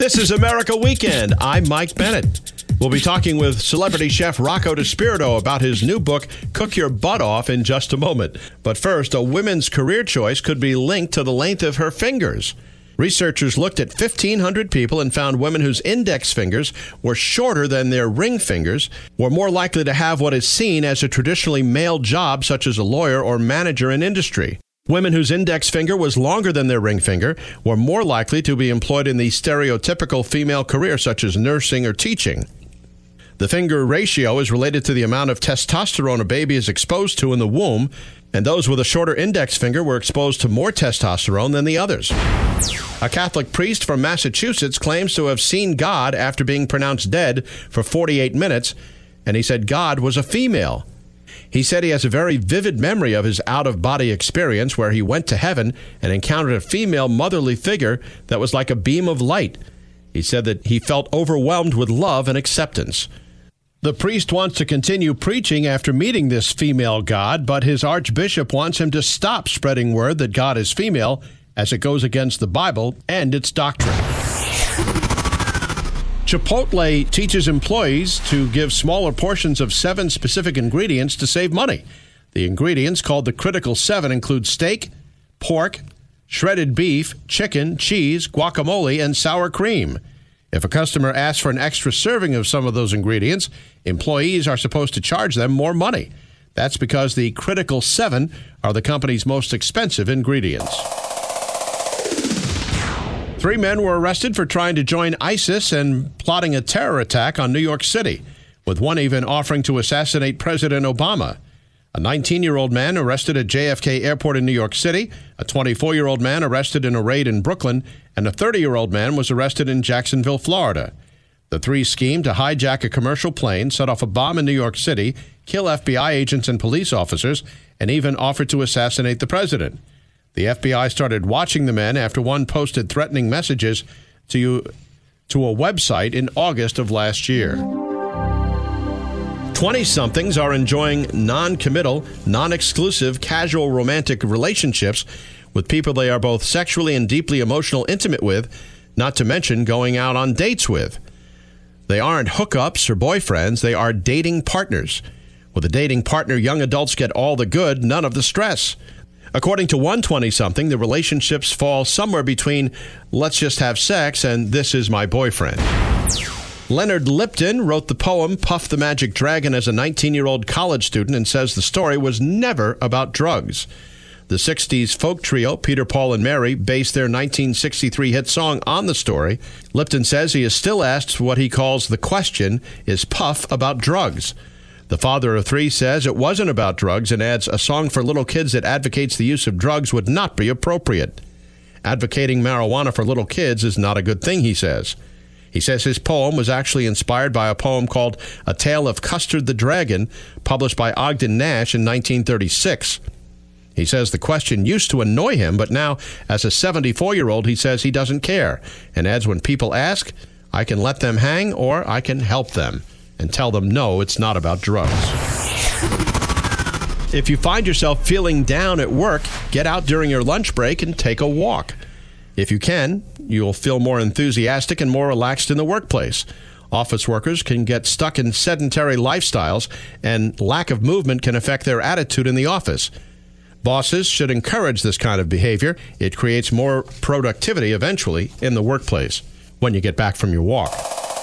This is America Weekend. I'm Mike Bennett. We'll be talking with celebrity chef Rocco DiSpirito about his new book, Cook Your Butt Off, in just a moment. But first, a woman's career choice could be linked to the length of her fingers. Researchers looked at 1,500 people and found women whose index fingers were shorter than their ring fingers were more likely to have what is seen as a traditionally male job, such as a lawyer or manager in industry. Women whose index finger was longer than their ring finger were more likely to be employed in the stereotypical female career, such as nursing or teaching. The finger ratio is related to the amount of testosterone a baby is exposed to in the womb, and those with a shorter index finger were exposed to more testosterone than the others. A Catholic priest from Massachusetts claims to have seen God after being pronounced dead for 48 minutes, and he said God was a female. He said he has a very vivid memory of his out-of-body experience where he went to heaven and encountered a female motherly figure that was like a beam of light. He said that he felt overwhelmed with love and acceptance. The priest wants to continue preaching after meeting this female God, but his archbishop wants him to stop spreading word that God is female, as it goes against the Bible and its doctrine. Chipotle teaches employees to give smaller portions of 7 specific ingredients to save money. The ingredients, called the Critical 7, include steak, pork, shredded beef, chicken, cheese, guacamole, and sour cream. If a customer asks for an extra serving of some of those ingredients, employees are supposed to charge them more money. That's because the Critical 7 are the company's most expensive ingredients. 3 men were arrested for trying to join ISIS and plotting a terror attack on New York City, with one even offering to assassinate President Obama. A 19-year-old man arrested at JFK Airport in New York City, a 24-year-old man arrested in a raid in Brooklyn, and a 30-year-old man was arrested in Jacksonville, Florida. The 3 schemed to hijack a commercial plane, set off a bomb in New York City, kill FBI agents and police officers, and even offered to assassinate the president. The FBI started watching the men after one posted threatening messages to a website in August of last year. 20-somethings are enjoying non-committal, non-exclusive, casual romantic relationships with people they are both sexually and deeply emotional intimate with, not to mention going out on dates with. They aren't hookups or boyfriends, they are dating partners. With a dating partner, young adults get all the good, none of the stress. According to one 20-something, the relationships fall somewhere between let's just have sex and this is my boyfriend. Leonard Lipton wrote the poem Puff the Magic Dragon as a 19-year-old college student and says the story was never about drugs. The 60s folk trio Peter, Paul, and Mary based their 1963 hit song on the story. Lipton says he is still asked what he calls the question, is Puff about drugs? The father of 3 says it wasn't about drugs and adds a song for little kids that advocates the use of drugs would not be appropriate. Advocating marijuana for little kids is not a good thing, he says. He says his poem was actually inspired by a poem called A Tale of Custard the Dragon, published by Ogden Nash in 1936. He says the question used to annoy him, but now, as a 74-year-old, he says he doesn't care, and adds when people ask, I can let them hang or I can help them, and tell them no, it's not about drugs. If you find yourself feeling down at work, get out during your lunch break and take a walk. If you can, you'll feel more enthusiastic and more relaxed in the workplace. Office workers can get stuck in sedentary lifestyles, and lack of movement can affect their attitude in the office. Bosses should encourage this kind of behavior. It creates more productivity eventually in the workplace when you get back from your walk.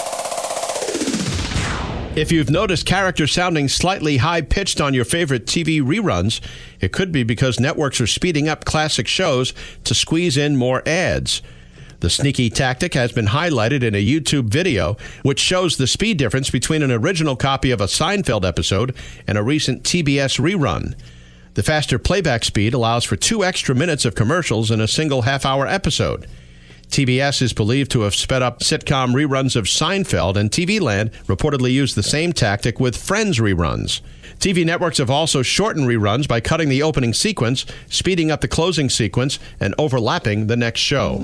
If you've noticed characters sounding slightly high-pitched on your favorite TV reruns, it could be because networks are speeding up classic shows to squeeze in more ads. The sneaky tactic has been highlighted in a YouTube video, which shows the speed difference between an original copy of a Seinfeld episode and a recent TBS rerun. The faster playback speed allows for 2 extra minutes of commercials in a single half-hour episode. TBS is believed to have sped up sitcom reruns of Seinfeld, and TV Land reportedly used the same tactic with Friends reruns. TV networks have also shortened reruns by cutting the opening sequence, speeding up the closing sequence, and overlapping the next show.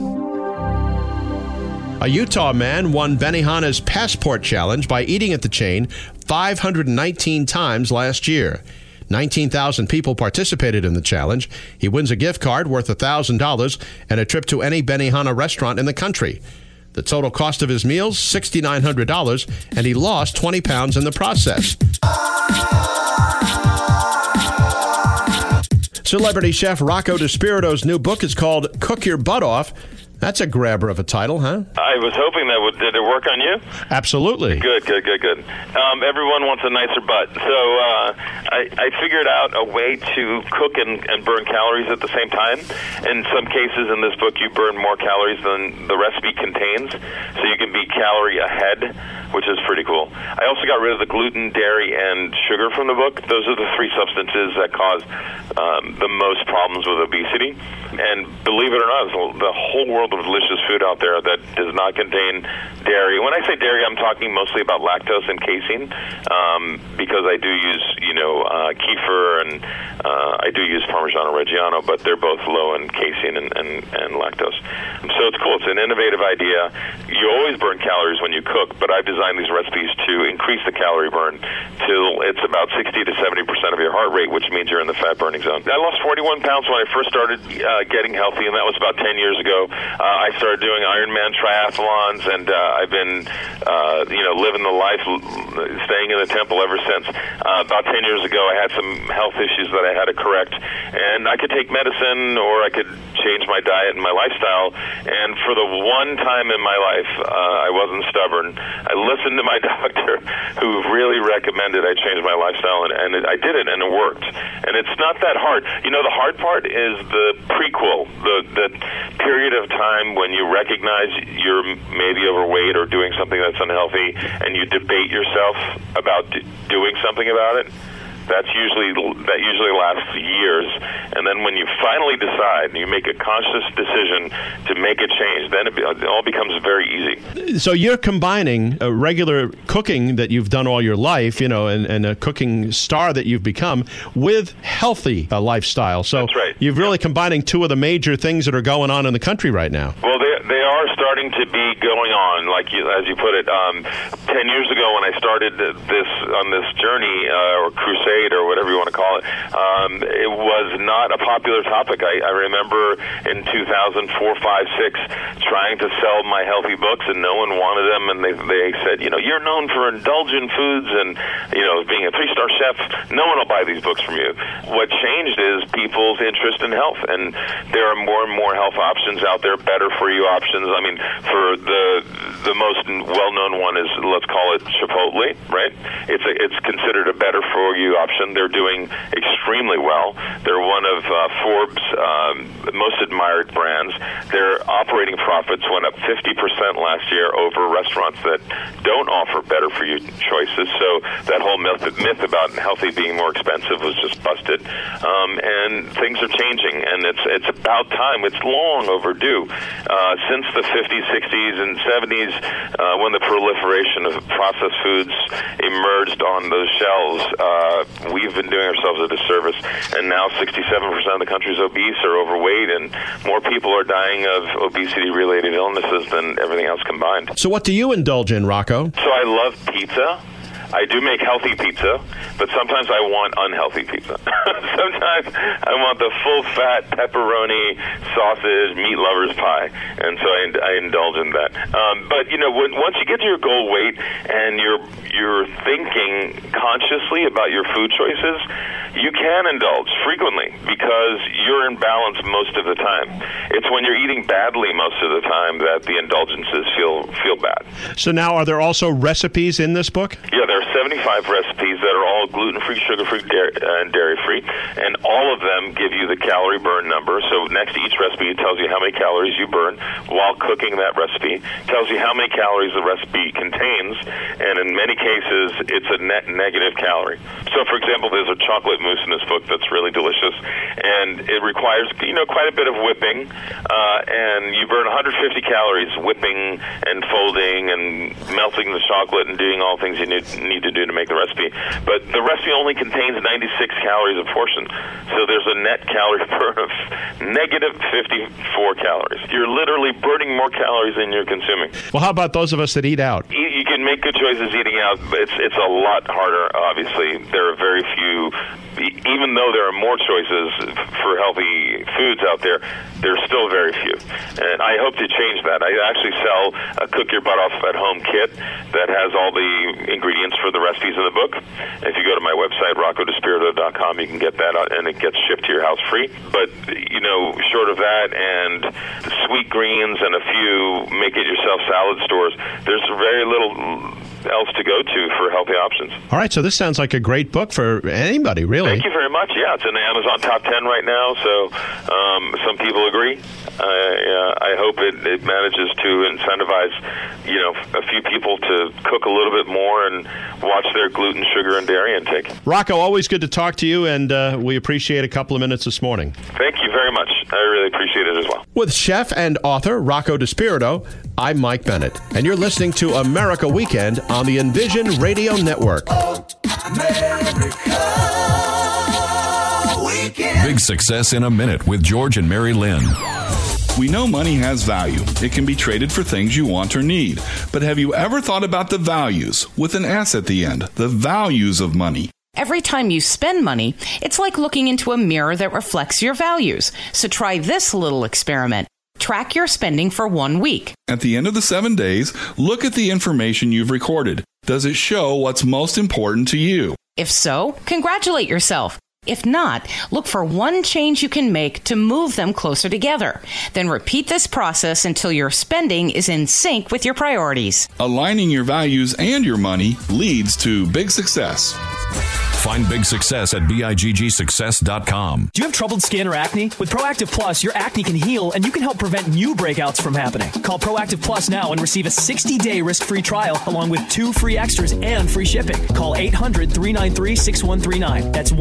A Utah man won Benihana's Passport Challenge by eating at the chain 519 times last year. 19,000 people participated in the challenge. He wins a gift card worth $1,000 and a trip to any Benihana restaurant in the country. The total cost of his meals, $6,900, and he lost 20 pounds in the process. Celebrity chef Rocco DiSpirito's new book is called Cook Your Butt Off. That's a grabber of a title, huh? I was hoping that did it work on you? Absolutely. Good. Everyone wants a nicer butt. So I figured out a way to cook and burn calories at the same time. In some cases in this book, you burn more calories than the recipe contains. So you can be calorie ahead, which is pretty cool. I also got rid of the gluten, dairy, and sugar from the book. Those are the three substances that cause the most problems with obesity. And believe it or not, there's the whole world of delicious food out there that does not contain dairy. When I say dairy, I'm talking mostly about lactose and casein, because I do use, kefir and I do use Parmigiano Reggiano, but they're both low in casein and lactose. So it's cool. It's an innovative idea. You always burn calories when you cook, but I've designed these recipes to increase the calorie burn till it's about 60 to 70% of your heart rate, which means you're in the fat burning zone. I lost 41 pounds when I first started getting healthy, and that was about 10 years ago. I started doing Ironman triathlons, and I've been, living the life, staying in the temple ever since. About 10 years ago, I had some health issues that I had to correct, and I could take medicine or I could change my diet and my lifestyle. And for the one time in my life, I wasn't stubborn. I listened to my doctor, who really recommended I change my lifestyle, and I did it, and it worked. And it's not that hard. The hard part is the prequel, the period of time when you recognize you're maybe overweight or doing something that's unhealthy, and you debate yourself about doing something about it. That usually lasts years, and then when you finally decide and you make a conscious decision to make a change, then it all becomes very easy. So you're combining a regular cooking that you've done all your life, and a cooking star that you've become with healthy lifestyle. So that's right. You're really combining two of the major things that are going on in the country right now. Well, they are starting to be going on, as you put it. 10 years ago, when I started this journey or crusade, or whatever you want to call it, it was not a popular topic. I remember in 2004, 5, 6, trying to sell my healthy books, and no one wanted them, and they said, you're known for indulgent foods and, being a 3-star chef, no one will buy these books from you. What changed is people's interest in health, and there are more and more health options out there, better for you options. I mean, for the most well-known one is, let's call it Chipotle, right? It's considered a better for you option. They're doing extremely well. They're one of Forbes' most admired brands. Their operating profits went up 50% last year over restaurants that don't offer better for you choices. So that whole myth about healthy being more expensive was just busted. And things are changing, and it's about time. It's long overdue. Since the 50s, 60s, and 70s, when the proliferation of processed foods emerged on those shelves, we've been doing ourselves a disservice, and now 67% of the country is obese or overweight, and more people are dying of obesity-related illnesses than everything else combined. So what do you indulge in, Rocco? So I love pizza. I do make healthy pizza, but sometimes I want unhealthy pizza. Sometimes I want the full-fat pepperoni, sausage, meat lover's pie, and so I indulge in that. But once you get to your goal weight and you're thinking consciously about your food choices, you can indulge frequently because you're in balance most of the time. It's when you're eating badly most of the time that the indulgences feel bad. So now, are there also recipes in this book? Yeah, there are 75 recipes that are all gluten-free, sugar-free, and dairy-free, and all of them give you the calorie burn number. So next to each recipe, it tells you how many calories you burn while cooking that recipe, tells you how many calories the recipe contains, and in many cases, it's a net negative calorie. So, for example, there's a chocolate mousse in this book that's really delicious, and it requires quite a bit of whipping, and you burn 150 calories whipping and folding and melting the chocolate and doing all things you need to do to make the recipe. But the recipe only contains 96 calories a portion, so there's a net calorie burn of negative 54 calories. You're literally burning more calories than you're consuming. Well, how about those of us that eat out? You can make good choices eating out, but it's a lot harder, obviously. There are very few even though there are more choices for healthy foods out there, there's still very few. And I hope to change that. I actually sell a Cook Your Butt Off at Home kit that has all the ingredients for the recipes in the book. If you go to my website, RoccoDispirito.com, you can get that, and it gets shipped to your house free. But, short of that and Sweet Greens and a few make-it-yourself salad stores, there's very little else to go to for healthy options. All right, so this sounds like a great book for anybody, really. Thank you very much. Yeah, it's in the Amazon top 10 right now, so some people agree. I hope it manages to incentivize, a few people to cook a little bit more and watch their gluten, sugar, and dairy intake. Rocco, always good to talk to you, and we appreciate a couple of minutes this morning. Thank you very much. I really appreciate it as well. With chef and author Rocco Dispirito, I'm Mike Bennett, and you're listening to America Weekend on the Envision Radio Network. America Weekend. Big Success in a Minute with George and Mary Lynn. We know money has value. It can be traded for things you want or need. But have you ever thought about the values, with an S at the end, the values of money? Every time you spend money, it's like looking into a mirror that reflects your values. So try this little experiment. Track your spending for 1 week. At the end of the 7 days, look at the information you've recorded. Does it show what's most important to you? If so, congratulate yourself. If not, look for one change you can make to move them closer together. Then repeat this process until your spending is in sync with your priorities. Aligning your values and your money leads to big success. Find Big Success at BIGGSuccess.com. Do you have troubled skin or acne? With Proactive Plus, your acne can heal and you can help prevent new breakouts from happening. Call Proactive Plus now and receive a 60-day risk-free trial along with 2 free extras and free shipping. Call 800-393-6139. That's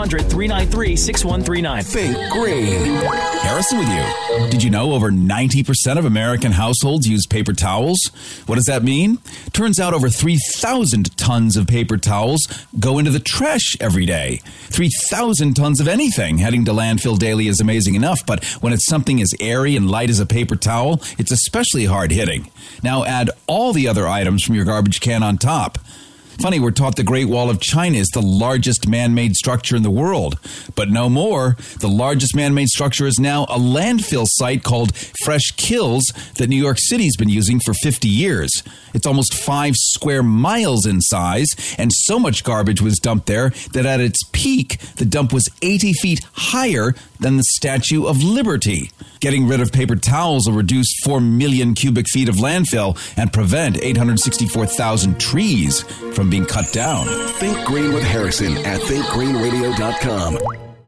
1-800-393-6139. Think green. Harrison with you. Did you know over 90% of American households use paper towels? What does that mean? Turns out over 3,000 tons of paper towels go into the trash every day. 3,000 tons of anything heading to landfill daily is amazing enough, but when it's something as airy and light as a paper towel, it's especially hard hitting. Now add all the other items from your garbage can on top. Funny, we're taught the Great Wall of China is the largest man-made structure in the world. But no more. The largest man-made structure is now a landfill site called Fresh Kills that New York City's been using for 50 years. It's almost 5 square miles in size, and so much garbage was dumped there that at its peak, the dump was 80 feet higher than the Statue of Liberty. Getting rid of paper towels will reduce 4 million cubic feet of landfill and prevent 864,000 trees from being cut down. Think Green with Harrison at thinkgreenradio.com.